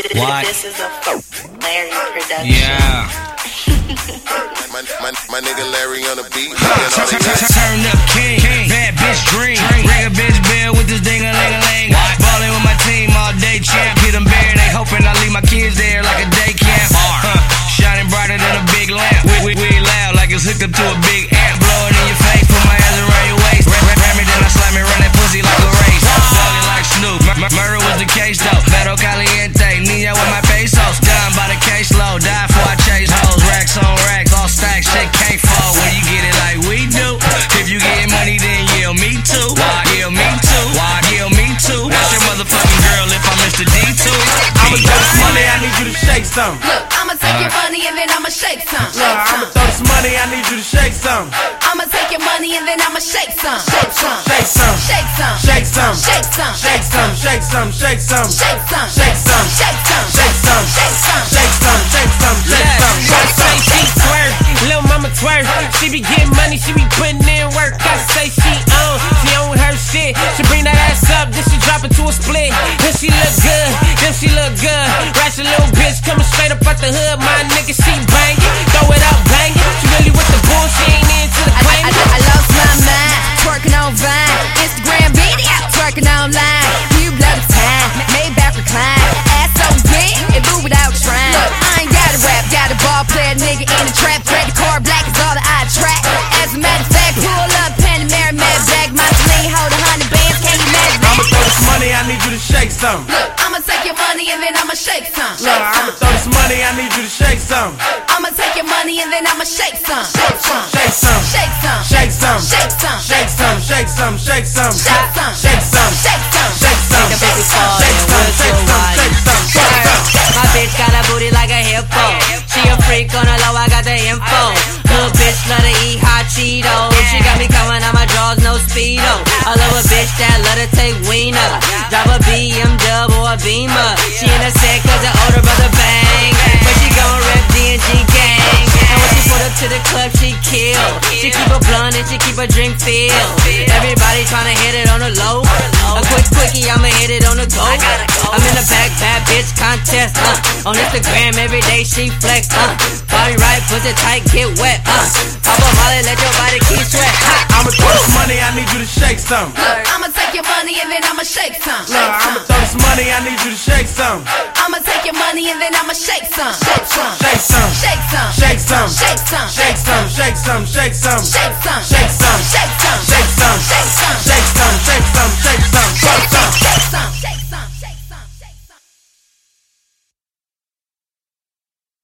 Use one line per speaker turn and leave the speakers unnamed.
What?
This is a Larry production.
Yeah.
My nigga Larry on the beat.
Turn up king, bad bitch dream. Ring a bitch bell with this ding-a-ling-a-ling. Ballin' with my team all day, champ. Hit them bare, they hoping I leave my kids there like a day camp. Shining brighter than a big lamp. We loud like it's hooked up to a big amp. Blow it in your face, put my hands around your waist. Ram me, then I slap me, run that pussy like a race. Thuggin' like Snoop, murder was the case though. Beto Caliente, Nina with my pesos. Done by the caseload, die before I chase hoes. Racks on racks, all stacks, shit can't fall when you get it like we do. If you get money, then yeah, me too. Why, yeah, me too. Why, yeah, me too. That's your motherfucking girl if I'm Mr. D2.
I'ma throw this money, I need you to shake some.
Look, I'ma take your money and then I'ma shake some.
Look, I'ma throw this money, I need you to shake some.
I'ma take your money and then I'ma shake some. Shake some.
Shake some.
Shake some.
Shake some.
Shake some.
Shake some. Shake some. Shake some.
Shake some.
Shake some.
Shake some.
Shake some.
Shake some.
Shake some. Shake some. Shake some. Shake some.
She twerk, lil' mama twerk. She be getting money, she be putting in work. I say she own her shit. She bring that ass up, then she drop it to a split. Then she look good, then she look good. Ratchet little bitch coming straight up out the hood. My nigga, she bang it, throw it up, bang it. She really with the bull, she ain't into the claim.
I lost my mind, twerking on Vine, Instagram video, twerking online. You blow the time, made back recline. Ass so big, it move without trying. Look, I ain't gotta rap, got a ball player nigga in the trap. Tread the car black is all that I attract. As a matter of fact, pull up, Panamera, mad black. My sling hold 100 bands, can't imagine that.
I'ma throw this money, I need you to shake some.
Look, I'ma take your money and then I'ma shake some.
Look, I'ma throw this money, I need you to shake some.
I'ma take your money and then I'ma shake some. Shake some.
Shake some.
Shake some.
Shake some.
Shake some.
Shake some. Shake some. Shake some.
Shake some.
Shake some.
Shake some.
Shake some.
Make a baby fall
Shake
and
some.
we'll
Shake
so
some.
wild.
Shake some. Shake some.
My bitch got a booty like a hippo. She a freak on the low, I got the info. Little bitch love to eat hot Cheetos. She got me coming on my drawers, no speedo. I love a bitch that love to take wiener. Drive a BMW or a Beamer. She in a set cause her older brother bang. But she gon' rep D&G gang. And when she pull up to the club, she kill. She keep a blunt and she keep a drink filled. Everybody tryna hit it on the low. A quickie, I'ma hit it on the go. I'm in the back, bad bitch contest. On Instagram every day she flex. Body right, pussy tight, get wet. Pop a molly, let your body keep sweat.
I'ma throw this money, I need you to shake some.
Look, I'ma take your money and then I'ma shake some.
Look, I'ma throw this money, I need you to shake some.
I'ma take your money and then I'ma shake some. Shake some.
Shake some.
Shake some.
Shake some.
Shake some.
Shake some. Shake some. Shake some.
Shake some.
Shake some.
Shake some.
Shake some.
Shake some.
Shake some. Shake some. Shake some. Shake some.
Shake some.